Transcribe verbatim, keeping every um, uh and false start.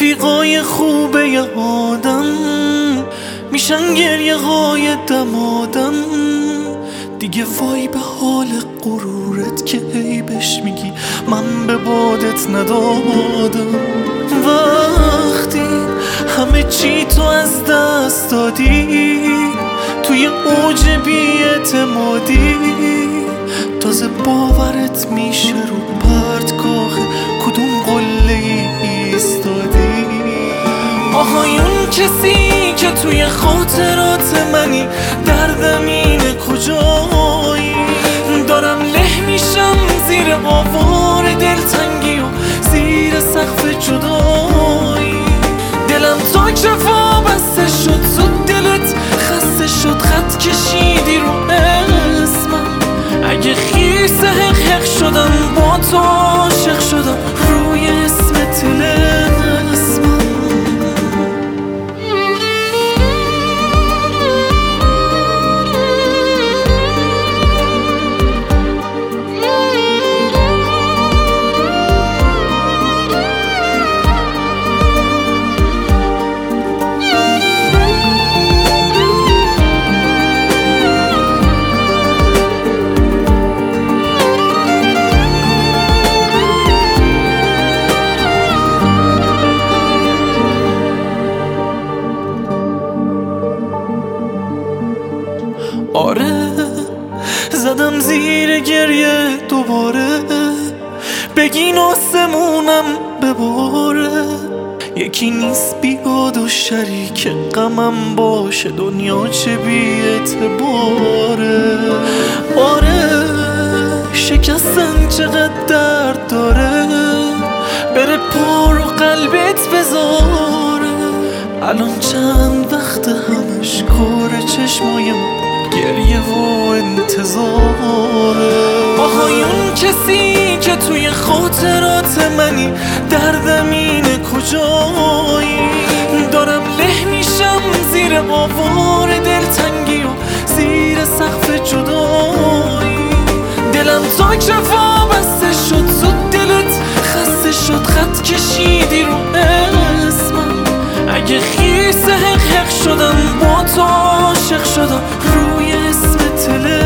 رفیقای خوبه ی آدم میشن گریه های دمادم. دیگه وای به حال غرورت که هی بهش میگی من به بادت ندادم. وقتی همه چی تو از دست دادی، توی اوج بی‌اعتمادی، تازه باورت میشه رو پرتگاه کدوم قله ایستادی. آهای اون کسی که توی خاطرات منی، دردم اینه کجایی؟ دارم له میشم زیر آوار دلتنگی و زیر سقف جدایی. دلم تا کفا بسته شد، زود دلت خسته شد، خط کشیدی رو اسمم. اگه خیس حق حق شدم با تو عاشق شدم روی اسم طلسمم. آره زدم زیر گریه دوباره، بگین آسمونم بباره. یکی نیست بیاد و شریک غمم باشه، دنیا چه بی اعتباره. آره شکستن چقدر درد داره، بره پر و قلبت بذاره. الان چند وقت همش کار چشمای من گریه و انتظاره. آهای اون کسی که توی خاطرات منی، دردم اینه کجایی؟ دارم له میشم زیر آوار دلتنگی و زیر سقف جدایی. دلم تا کفا بسته شد، زود دلت خسته شد، خط کشیدی رو اسمم. اگه خیس حق حق شدم با تو عاشق شدم روی اسم طلسمم.